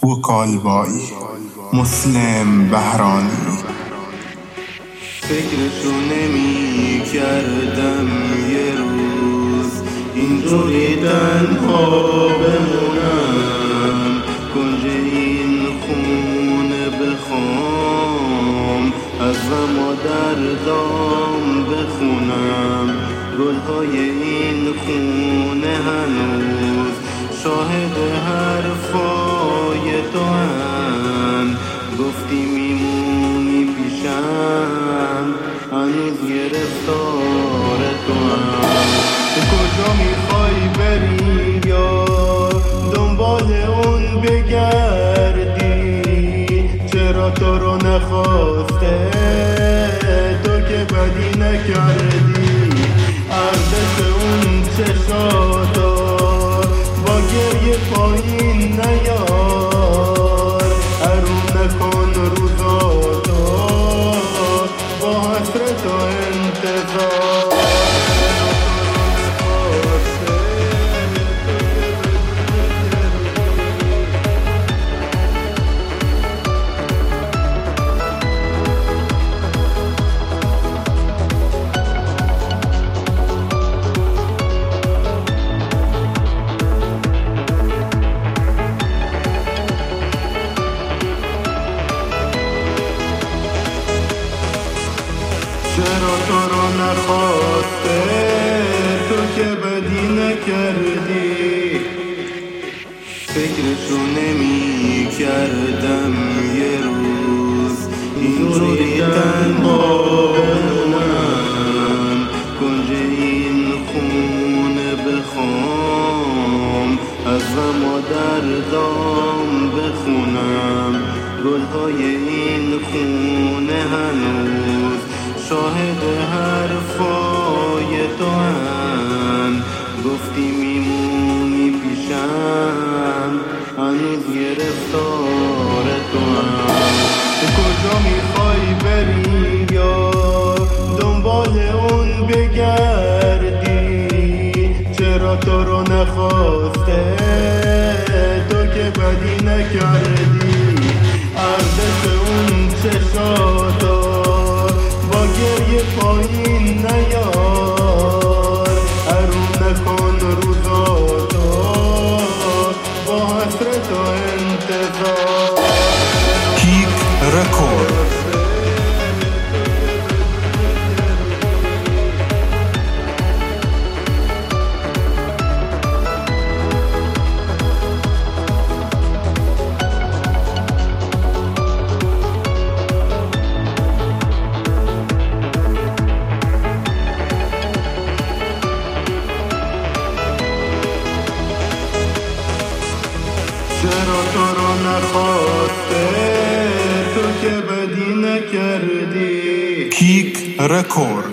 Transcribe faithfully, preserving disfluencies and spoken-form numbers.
وکالبایی مسلم بهرانی. فکرشو نمی کردم یه روز اینطوری تنها بمونم، کنج این خونه بخوام از غم و دردام بخونم. گلهای این خونه هنوز شاهد حرفای تو هن، گفتی میمونی پیشم هنوز گرفتار تو هم. کجا میخوای بری یا دنبال اون بگردی؟ چرا تو رو نخواسته تو که بدی نکردی؟ ارزش اون چشاتو با گریه پایین نیار، حروم نکن روزاتو با حسرت و انتظار. چرا تو رو نخواسته تو که بدی نکردی؟ فکرشو نمی کردم یه روز اینطوری تنها بمونم، کنج این خونه بخوام از غم و دردام بخونم. گلهای این خونه هنوز شاهد حرفای تو هن، گفتی میمونی پیشم هنوز گرفتار تو هم. کجا میخوای بری یا دنبال اون بگردی؟ چرا تو رو نخواسته تو که بدی نکردی؟ ارزش اون چشاتو با گریه پایین نیار، حروم نکن روزاتو با حسرت و انتظار. کیک رکورد. چرا تو رو نخواسته تو که بدی نکردی؟ کیک رکورد.